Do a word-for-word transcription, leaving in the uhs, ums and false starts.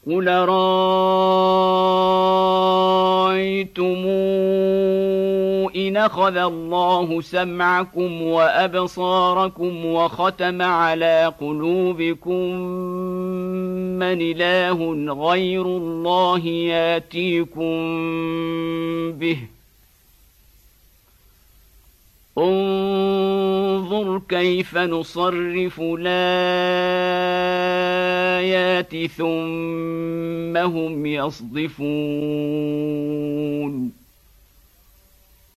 قل رأيتم إن أخذ الله سمعكم وأبصاركم وختم على قلوبكم من إله غير الله ياتيكم به انظر كيف نصرف الآيات ثم هم يصدفون